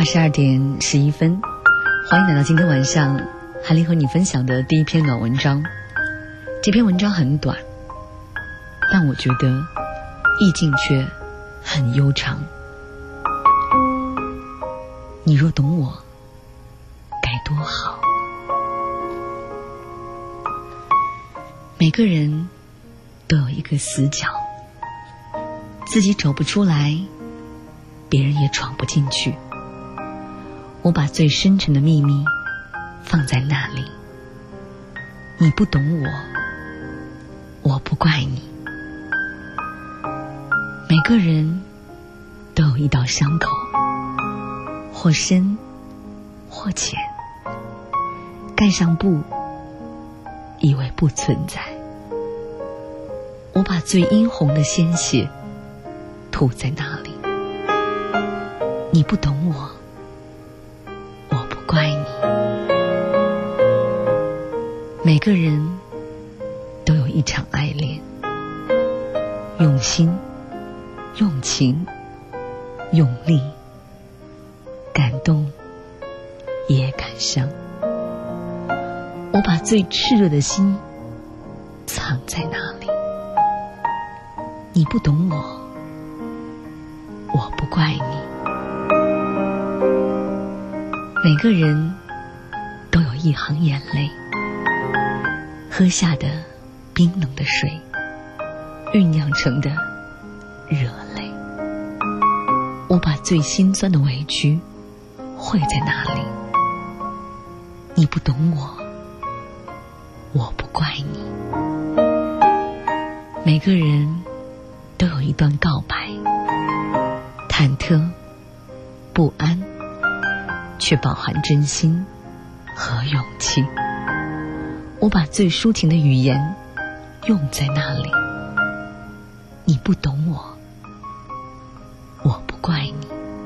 22:11，欢迎来到今天晚上海丽和你分享的第一篇暖文章。这篇文章很短，但我觉得意境却很悠长。你若懂我，该多好。每个人都有一个死角，自己走不出来，别人也闯不进去。我把最深沉的秘密放在那里，你不懂我，我不怪你。每个人都有一道伤口，或深或浅，盖上布，以为不存在。我把最殷红的鲜血吐在那里，你不懂我，我不怪你。每个人都有一场爱恋，用心，用情，用力，感动也感伤。我把最炽热的心藏在那里，你不懂我，我不怪你。每个人都有一行眼泪，喝下的冰冷的水，酝酿成的热泪。我把最心酸的委屈汇在那里，你不懂我，我不怪你。每个人都有一段告白，忐忑不安，却饱含真心和勇气。我把最抒情的语言用在那里，你不懂我，我不怪你。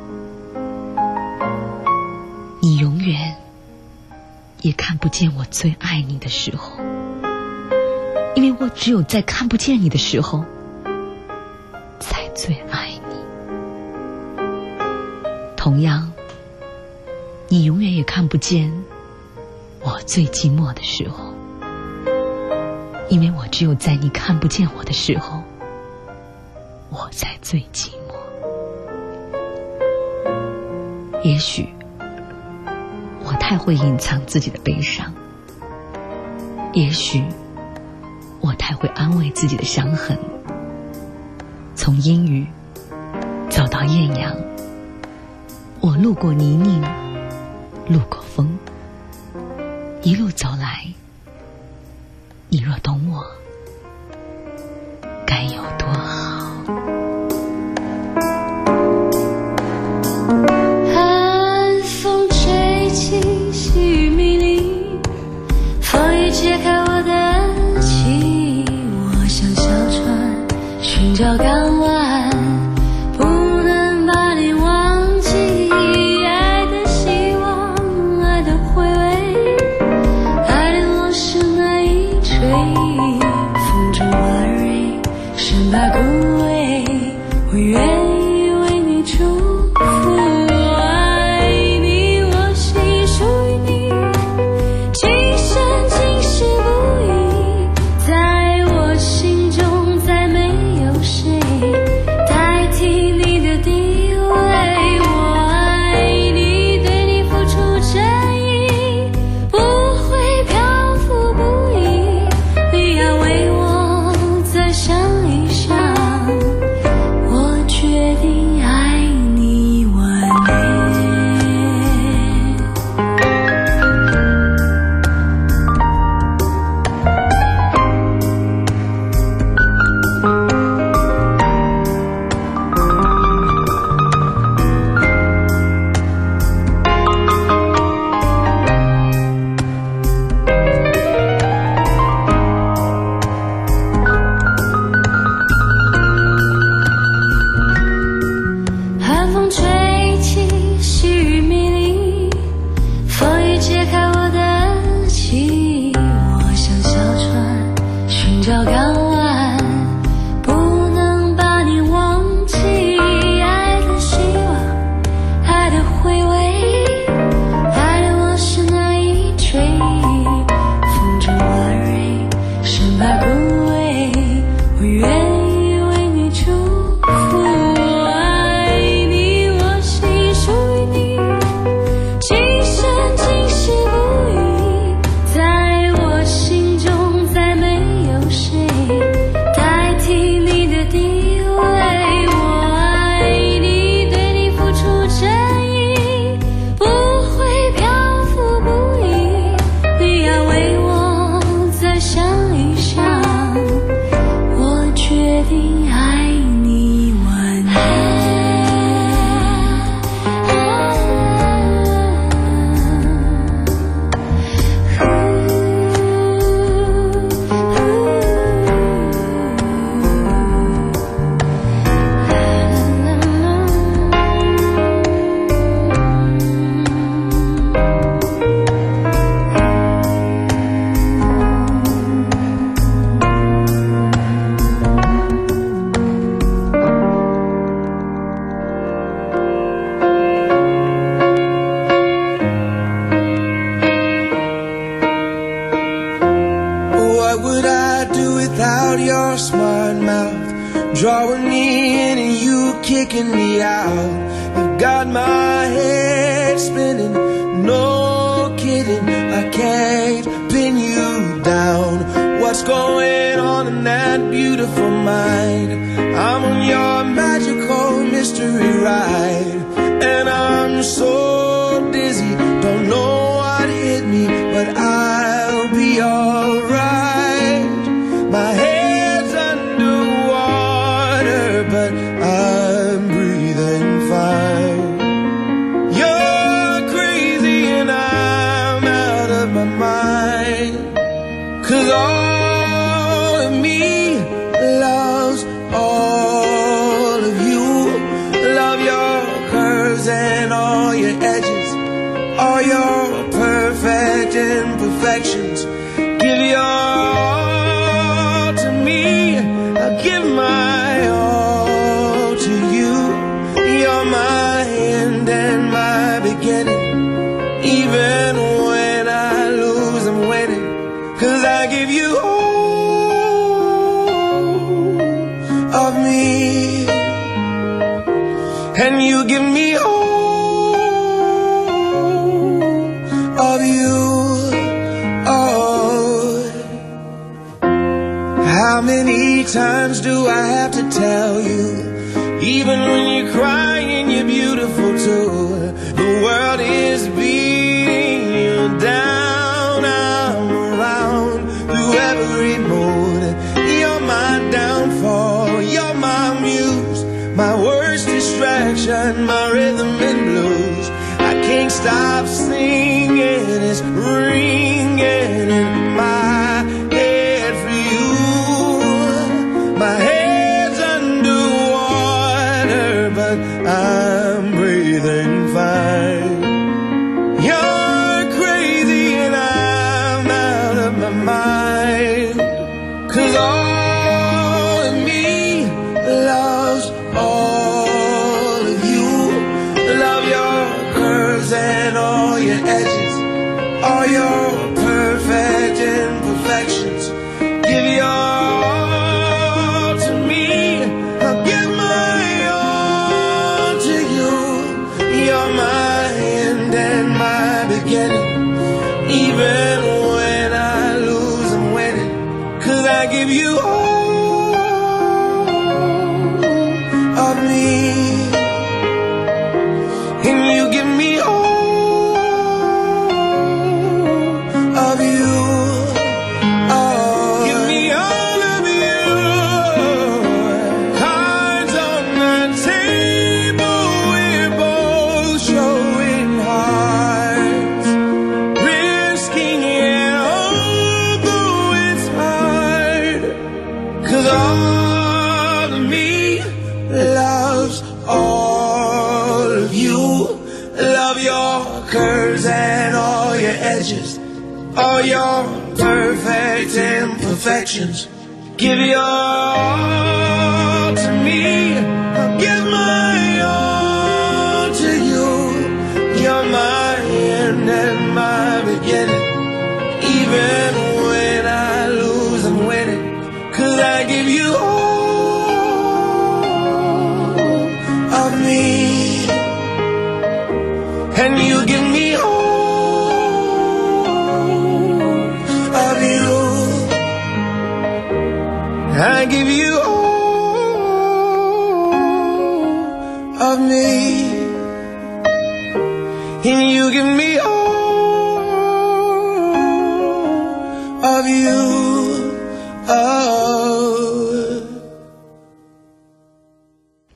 你永远也看不见我最爱你的时候，因为我只有在看不见你的时候才最爱你。同样，你永远也看不见我最寂寞的时候，因为我只有在你看不见我的时候，我才最寂寞。也许我太会隐藏自己的悲伤，也许我太会安慰自己的伤痕。从阴雨走到艳阳，我路过泥泞，路过风，一路走来，你若懂我，该有多好。 寒风吹起细雨迷离，风雨揭开我的记忆。我像小船寻找港湾，不能把你忘记。爱的希望，爱的回味，爱的我是那一吹，风中花蕊生怕枯萎，我愿意为你祝福。爱你，我心属于你，今生今世不移，在我心中再没有谁 out your smart mouth, drawing me in and you kicking me out. You got my head spinning, no kidding, I can't pin you down. What's going on in that beautiful mind? I'm on your magical mystery ride, and I'm so dizzy, don't know what hit me, but I'll be alright. My head's underwater, but I'm breathing fine. You're crazy and I'm out of my mind, 'cause all of me loves all of you. Love your curves and all your edges, all your perfect imperfections. Give your all to me, I give my all to you. You're my end and my beginning. Even when I lose, I'm winning, 'cause I give you all of me, and you give me all of you. Oh, how many times do I have to tell you, even when you're crying, you're beautiful too. The world is beating you down, I'm around through every mood. You're my downfall, you're my muse, my worst distraction, my rhythm and blues. I can't stop singing, it's ringing in my head for you. My head's underwater, but I'm breathing fine. You're crazy and I'm out of my mind, 'cause all of me loves all of you. Love your curves and all your edges, all your perfect imperfections. Give your all to me, I'll give my all to you. You're my end and my beginning. Even when I lose, I'm winning, 'cause I give you all of me, and you give me all of you. Oh, give me all of you. Cards on the table, we're both showing hearts, risking it although it's hard, 'cause all of me loves all of you. Love your curves and all your edges, all your perfect imperfections. Give your all to me, I'll give my all to you. You're my end and my beginning. Even when I lose, I'm winning, 'cause I give you all of me, and you give me all of you. I give you all of me, and you give me all of you. Oh.